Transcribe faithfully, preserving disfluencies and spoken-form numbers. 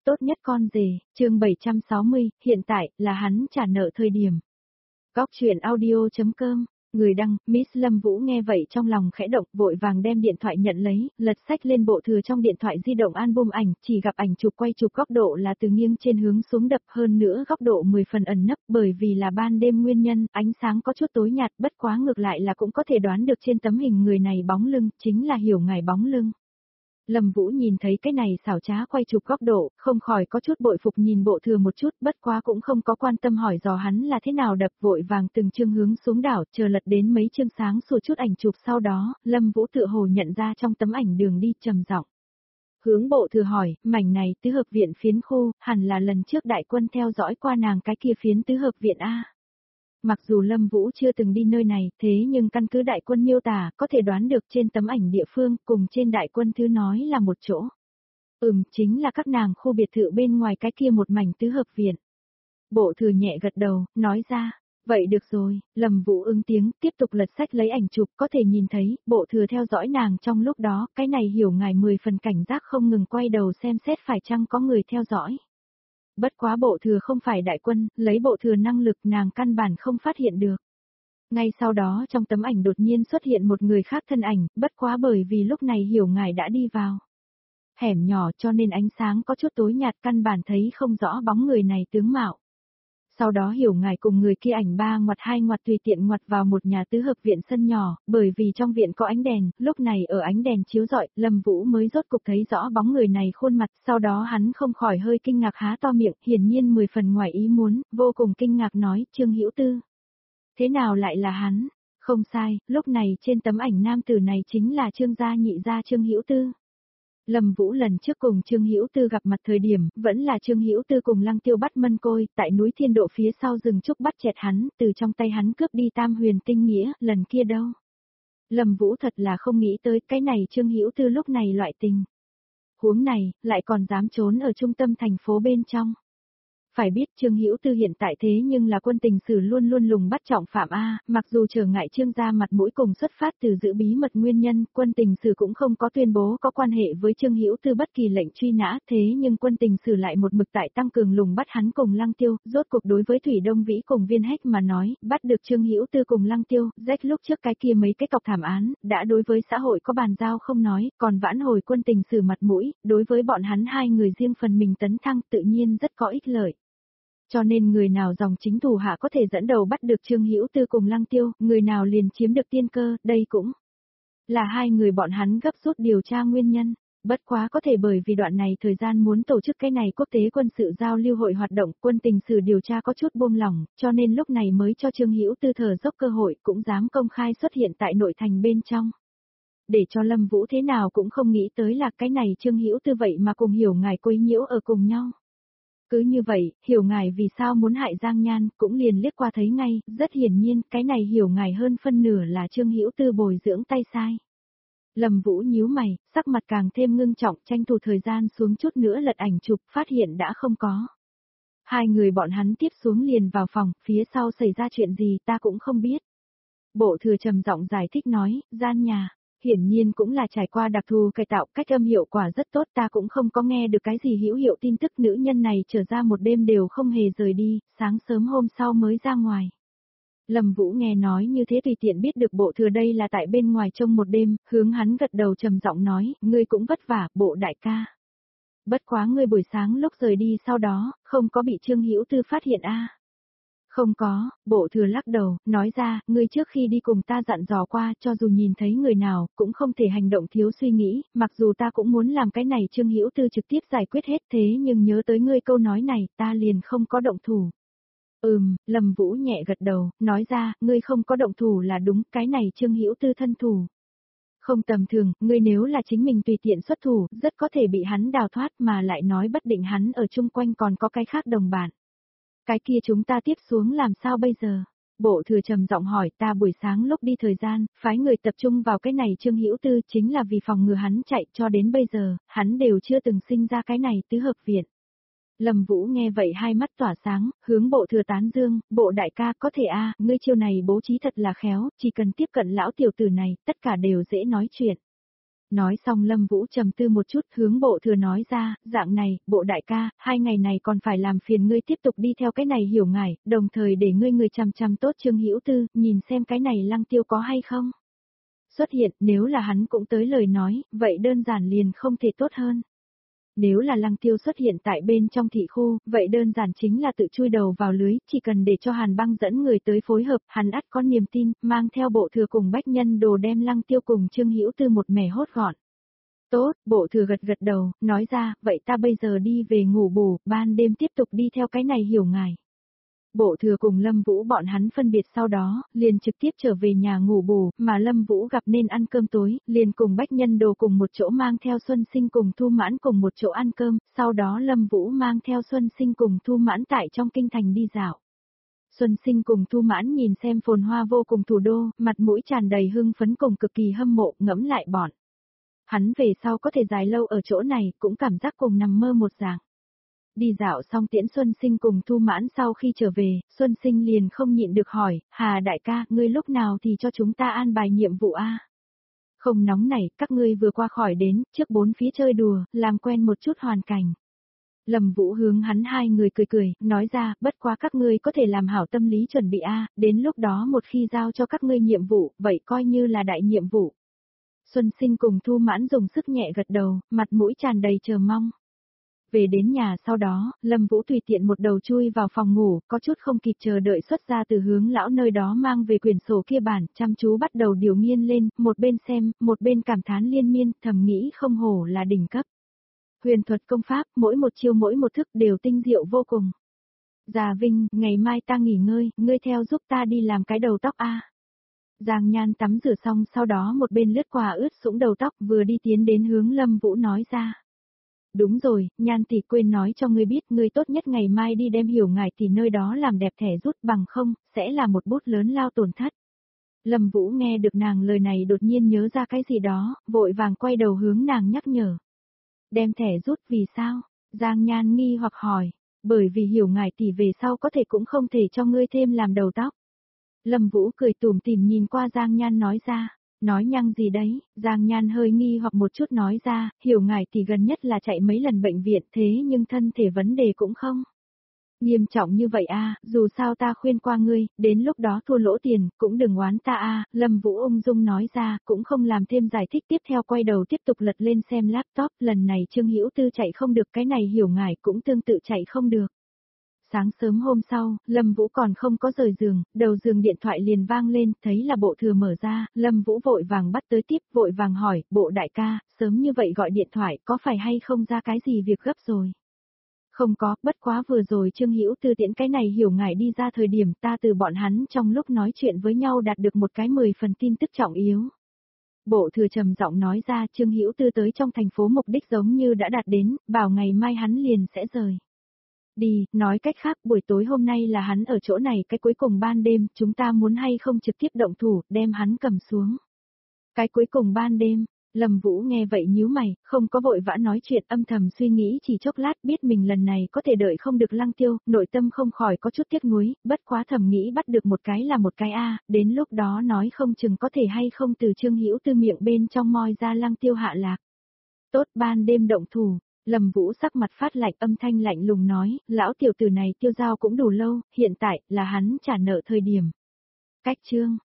tốt nhất con rể, chương bảy trăm sáu mươi, hiện tại, là hắn trả nợ thời điểm. Góc truyện audio chấm com, người đăng, Miss Lâm Vũ nghe vậy trong lòng khẽ động, vội vàng đem điện thoại nhận lấy, lật sách lên bộ thừa trong điện thoại di động album ảnh, chỉ gặp ảnh chụp quay chụp góc độ là từ nghiêng trên hướng xuống đập, hơn nữa góc độ mười phần ẩn nấp, bởi vì là ban đêm nguyên nhân, ánh sáng có chút tối nhạt, bất quá ngược lại là cũng có thể đoán được trên tấm hình người này bóng lưng, chính là Hiểu Ngải bóng lưng. Lâm Vũ nhìn thấy cái này xảo trá quay chụp góc độ, không khỏi có chút bội phục nhìn bộ thừa một chút, bất quá cũng không có quan tâm hỏi dò hắn là thế nào đập, vội vàng từng chương hướng xuống đảo, chờ lật đến mấy chương sáng sủa chút ảnh chụp sau đó, Lâm Vũ tự hồ nhận ra trong tấm ảnh đường đi, trầm giọng. Hướng bộ thừa hỏi, mảnh này tứ hợp viện phiến khu, hẳn là lần trước đại quân theo dõi qua nàng cái kia phiến tứ hợp viện A. Mặc dù Lâm Vũ chưa từng đi nơi này, thế nhưng căn cứ đại quân miêu tả, có thể đoán được trên tấm ảnh địa phương, cùng trên đại quân thứ nói là một chỗ. Ừm, chính là các nàng khu biệt thự bên ngoài cái kia một mảnh tứ hợp viện. Bộ thừa nhẹ gật đầu, nói ra, vậy được rồi, Lâm Vũ ứng tiếng, tiếp tục lật sách lấy ảnh chụp, có thể nhìn thấy, bộ thừa theo dõi nàng trong lúc đó, cái này Hiểu Ngải mười phần cảnh giác không ngừng quay đầu xem xét phải chăng có người theo dõi. Bất quá bộ thừa không phải đại quân, lấy bộ thừa năng lực nàng căn bản không phát hiện được. Ngay sau đó trong tấm ảnh đột nhiên xuất hiện một người khác thân ảnh, bất quá bởi vì lúc này Hiểu Ngải đã đi vào hẻm nhỏ cho nên ánh sáng có chút tối nhạt, căn bản thấy không rõ bóng người này tướng mạo. Sau đó Hiểu Ngải cùng người kia ảnh ba ngoặt hai ngoặt tùy tiện ngoặt vào một nhà tứ hợp viện sân nhỏ, bởi vì trong viện có ánh đèn, lúc này ở ánh đèn chiếu rọi, Lâm Vũ mới rốt cục thấy rõ bóng người này khuôn mặt, sau đó hắn không khỏi hơi kinh ngạc há to miệng, hiển nhiên mười phần ngoài ý muốn, vô cùng kinh ngạc nói, Trương Hữu Tư. Thế nào lại là hắn? Không sai, lúc này trên tấm ảnh nam tử này chính là Trương gia nhị gia Trương Hữu Tư. Lâm Vũ lần trước cùng Trương Hữu Tư gặp mặt thời điểm, vẫn là Trương Hữu Tư cùng Lăng Tiêu bắt mân côi, tại núi Thiên Độ phía sau rừng trúc bắt chẹt hắn, từ trong tay hắn cướp đi Tam Huyền Tinh Nghĩa, lần kia đâu. Lâm Vũ thật là không nghĩ tới cái này Trương Hữu Tư lúc này loại tình huống này, lại còn dám trốn ở trung tâm thành phố bên trong. Phải biết Trương Hữu Tư hiện tại thế nhưng là quân tình sử luôn luôn lùng bắt trọng phạm A, mặc dù trở ngại Trương gia mặt mũi cùng xuất phát từ giữ bí mật nguyên nhân, quân tình sử cũng không có tuyên bố có quan hệ với Trương Hữu Tư bất kỳ lệnh truy nã, thế nhưng quân tình sử lại một mực tại tăng cường lùng bắt hắn cùng Lăng Tiêu, rốt cuộc đối với Thủy Đông Vĩ cùng Viên Hách mà nói, bắt được Trương Hữu Tư cùng Lăng Tiêu, rách lúc trước cái kia mấy cái cọc thảm án, đã đối với xã hội có bàn giao không nói, còn vãn hồi quân tình sử mặt mũi, đối với bọn hắn hai người riêng phần mình tấn thăng tự nhiên rất có ích lợi. Cho nên người nào dòng chính thủ hạ có thể dẫn đầu bắt được Trương Hữu Tư cùng Lăng Tiêu, người nào liền chiếm được tiên cơ, đây cũng là hai người bọn hắn gấp rút điều tra nguyên nhân. Bất quá có thể bởi vì đoạn này thời gian muốn tổ chức cái này quốc tế quân sự giao lưu hội hoạt động, quân tình sử điều tra có chút buông lỏng, cho nên lúc này mới cho Trương Hữu Tư thở dốc cơ hội, cũng dám công khai xuất hiện tại nội thành bên trong. Để cho Lâm Vũ thế nào cũng không nghĩ tới là cái này Trương Hữu Tư vậy mà cùng Hiểu Ngải quấy nhiễu ở cùng nhau. Cứ như vậy, Hiểu Ngải vì sao muốn hại Giang Nhan, cũng liền liếc qua thấy ngay, rất hiển nhiên, cái này Hiểu Ngải hơn phân nửa là Trương Hữu Tư bồi dưỡng tay sai. Lâm Vũ nhíu mày, sắc mặt càng thêm ngưng trọng, tranh thủ thời gian xuống chút nữa lật ảnh chụp, phát hiện đã không có. Hai người bọn hắn tiếp xuống liền vào phòng, phía sau xảy ra chuyện gì ta cũng không biết. Bộ thừa trầm giọng giải thích nói, gian nhà. Hiển nhiên cũng là trải qua đặc thù cải tạo, cách âm hiệu quả rất tốt, ta cũng không có nghe được cái gì hữu hiệu tin tức, nữ nhân này trở ra một đêm đều không hề rời đi, sáng sớm hôm sau mới ra ngoài. Lâm Vũ nghe nói như thế tùy tiện biết được bộ thừa đây là tại bên ngoài trông một đêm, hướng hắn gật đầu trầm giọng nói, ngươi cũng vất vả, bộ đại ca. Bất quá ngươi buổi sáng lúc rời đi sau đó, không có bị Trương Hữu Tư phát hiện a? Không có, bộ thừa lắc đầu, nói ra, ngươi trước khi đi cùng ta dặn dò qua, cho dù nhìn thấy người nào, cũng không thể hành động thiếu suy nghĩ, mặc dù ta cũng muốn làm cái này Trương Hữu Tư trực tiếp giải quyết hết thế nhưng nhớ tới ngươi câu nói này, ta liền không có động thủ. Ừm, Lâm Vũ nhẹ gật đầu, nói ra, ngươi không có động thủ là đúng, cái này Trương Hữu Tư thân thủ. Không tầm thường, ngươi nếu là chính mình tùy tiện xuất thủ, rất có thể bị hắn đào thoát mà lại nói bất định hắn ở chung quanh còn có cái khác đồng bạn. Cái kia chúng ta tiếp xuống làm sao bây giờ? Bộ thừa trầm giọng hỏi, ta buổi sáng lúc đi thời gian, phái người tập trung vào cái này Trương Hữu Tư chính là vì phòng ngừa hắn chạy, cho đến bây giờ, hắn đều chưa từng sinh ra cái này tứ hợp viện. Lâm Vũ nghe vậy hai mắt tỏa sáng, hướng bộ thừa tán dương, bộ đại ca có thể a, ngươi chiêu này bố trí thật là khéo, chỉ cần tiếp cận lão tiểu tử này, tất cả đều dễ nói chuyện. Nói xong Lâm Vũ trầm tư một chút hướng bộ thừa nói ra, dạng này, bộ đại ca, hai ngày này còn phải làm phiền ngươi tiếp tục đi theo cái này hiểu ngải, đồng thời để ngươi người chăm chăm tốt Trương Hữu Tư, nhìn xem cái này Lăng Tiêu có hay không. Xuất hiện, nếu là hắn cũng tới lời nói, vậy đơn giản liền không thể tốt hơn. Nếu là Lăng Tiêu xuất hiện tại bên trong thị khu, vậy đơn giản chính là tự chui đầu vào lưới, chỉ cần để cho Hàn Băng dẫn người tới phối hợp, hắn ắt có niềm tin, mang theo bộ thừa cùng bách nhân đồ đem Lăng Tiêu cùng Trương Hữu Tư một mẻ hốt gọn. Tốt, bộ thừa gật gật đầu, nói ra, vậy ta bây giờ đi về ngủ bù, ban đêm tiếp tục đi theo cái này hiểu ngài. Bộ thừa cùng Lâm Vũ bọn hắn phân biệt sau đó, liền trực tiếp trở về nhà ngủ bù, mà Lâm Vũ gặp nên ăn cơm tối, liền cùng bách nhân đồ cùng một chỗ mang theo Xuân Sinh cùng Thu Mãn cùng một chỗ ăn cơm, sau đó Lâm Vũ mang theo Xuân Sinh cùng Thu Mãn tại trong kinh thành đi dạo. Xuân Sinh cùng Thu Mãn nhìn xem phồn hoa vô cùng thủ đô, mặt mũi tràn đầy hưng phấn cùng cực kỳ hâm mộ, ngẫm lại bọn. Hắn về sau có thể dài lâu ở chỗ này, cũng cảm giác cùng nằm mơ một dạng. Đi dạo xong tiễn Xuân Sinh cùng Thu Mãn sau khi trở về, Xuân Sinh liền không nhịn được hỏi, Hà đại ca, ngươi lúc nào thì cho chúng ta an bài nhiệm vụ a? Không nóng này, các ngươi vừa qua khỏi đến, trước bốn phía chơi đùa, làm quen một chút hoàn cảnh. Lâm Vũ hướng hắn hai người cười cười, nói ra, bất quá các ngươi có thể làm hảo tâm lý chuẩn bị a, đến lúc đó một khi giao cho các ngươi nhiệm vụ, vậy coi như là đại nhiệm vụ. Xuân Sinh cùng Thu Mãn dùng sức nhẹ gật đầu, mặt mũi tràn đầy chờ mong. Về đến nhà sau đó, Lâm Vũ tùy tiện một đầu chui vào phòng ngủ, có chút không kịp chờ đợi xuất ra từ hướng lão nơi đó mang về quyển sổ kia bản, chăm chú bắt đầu điều nghiên lên, một bên xem, một bên cảm thán liên miên, thầm nghĩ không hổ là đỉnh cấp. Huyền thuật công pháp, mỗi một chiêu mỗi một thức đều tinh diệu vô cùng. Già Vinh, ngày mai ta nghỉ ngơi, ngươi theo giúp ta đi làm cái đầu tóc a. Giang Nhan tắm rửa xong sau đó một bên lướt qua ướt sũng đầu tóc vừa đi tiến đến hướng Lâm Vũ nói ra. Đúng rồi, Nhan tỷ quên nói cho ngươi biết ngươi tốt nhất ngày mai đi đem hiểu ngài tỷ nơi đó làm đẹp thẻ rút bằng không, sẽ là một bút lớn lao tổn thất. Lâm Vũ nghe được nàng lời này đột nhiên nhớ ra cái gì đó, vội vàng quay đầu hướng nàng nhắc nhở. Đem thẻ rút vì sao? Giang Nhan nghi hoặc hỏi, bởi vì hiểu ngài tỷ về sau có thể cũng không thể cho ngươi thêm làm đầu tóc. Lâm Vũ cười tủm tỉm nhìn qua Giang Nhan nói ra, nói nhăng gì đấy, Giang Nhan hơi nghi hoặc một chút nói ra, hiểu ngài thì gần nhất là chạy mấy lần bệnh viện thế nhưng thân thể vấn đề cũng không. Nghiêm trọng như vậy a, dù sao ta khuyên qua ngươi, đến lúc đó thua lỗ tiền, cũng đừng oán ta a. Lâm Vũ ung dung nói ra, cũng không làm thêm giải thích tiếp theo quay đầu tiếp tục lật lên xem laptop, lần này Trương Hữu Tư chạy không được cái này hiểu ngài cũng tương tự chạy không được. Sáng sớm hôm sau, Lâm Vũ còn không có rời giường, đầu giường điện thoại liền vang lên, thấy là bộ thừa mở ra, Lâm Vũ vội vàng bắt tới tiếp, vội vàng hỏi, bộ đại ca, sớm như vậy gọi điện thoại có phải hay không ra cái gì việc gấp rồi? Không có, bất quá vừa rồi Trương Hữu Tư tiễn cái này hiểu ngài đi ra thời điểm ta từ bọn hắn trong lúc nói chuyện với nhau đạt được một cái mười phần tin tức trọng yếu. Bộ thừa trầm giọng nói ra Trương Hữu Tư tới trong thành phố mục đích giống như đã đạt đến, bảo ngày mai hắn liền sẽ rời. Đi, nói cách khác buổi tối hôm nay là hắn ở chỗ này cái cuối cùng ban đêm, chúng ta muốn hay không trực tiếp động thủ, đem hắn cầm xuống. Cái cuối cùng ban đêm, Lâm Vũ nghe vậy nhíu mày, không có vội vã nói chuyện âm thầm suy nghĩ chỉ chốc lát biết mình lần này có thể đợi không được Lăng Tiêu, nội tâm không khỏi có chút tiếc nuối, bất quá thầm nghĩ bắt được một cái là một cái a, đến lúc đó nói không chừng có thể hay không từ Trương Hữu Tư miệng bên trong moi ra Lăng Tiêu hạ lạc. Tốt ban đêm động thủ. Lâm Vũ sắc mặt phát lạnh âm thanh lạnh lùng nói, lão tiểu tử này tiêu giao cũng đủ lâu, hiện tại là hắn trả nợ thời điểm. Cách chương